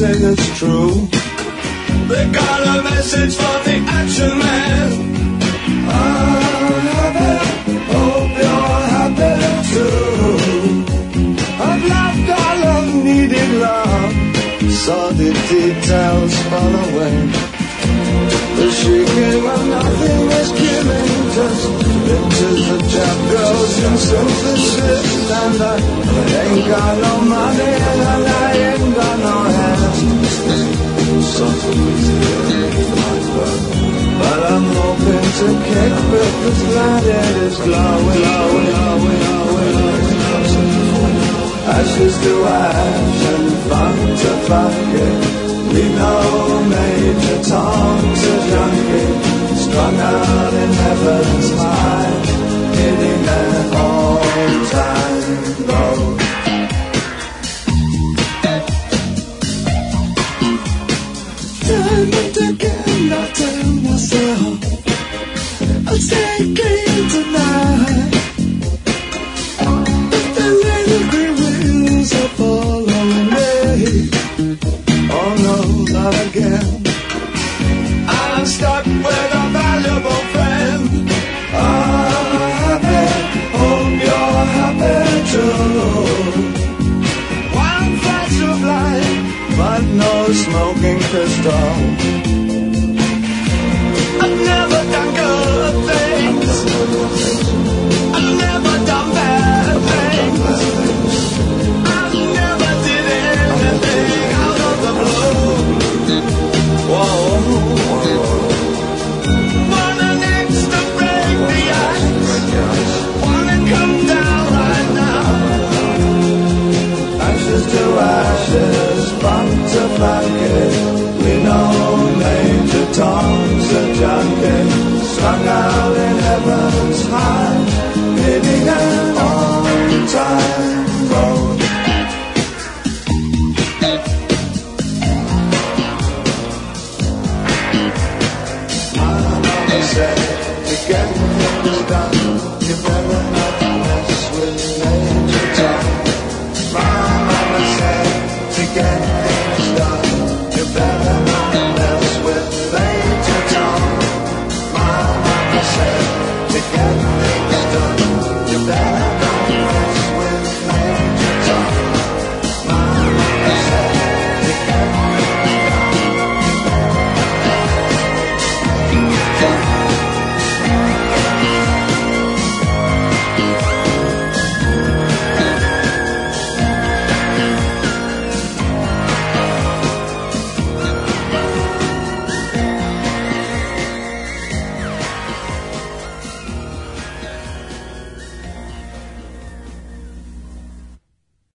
say that's true. They got a message from the Action Man. I'm happy, hope you're happy too. I've loved all of needed love, saw the details fall away. The shrieking of nothing is killing, just pictures of chap girls and synthesis. And I ain't got no money and I ain't got no hands. But I'm hoping to kick with this planet is glowing. Ashes to ash and funk to funky. We know Major Tom's a junkie, strung out in heaven's mind, hitting an all-time low. Time and again I tell myself I'll stay clean tonight. But the little green wheels are following me. Oh no, not again. I'm stuck with a valuable friend. I'm happy, hope you're happy too. One flash of light, but no smoking crystal.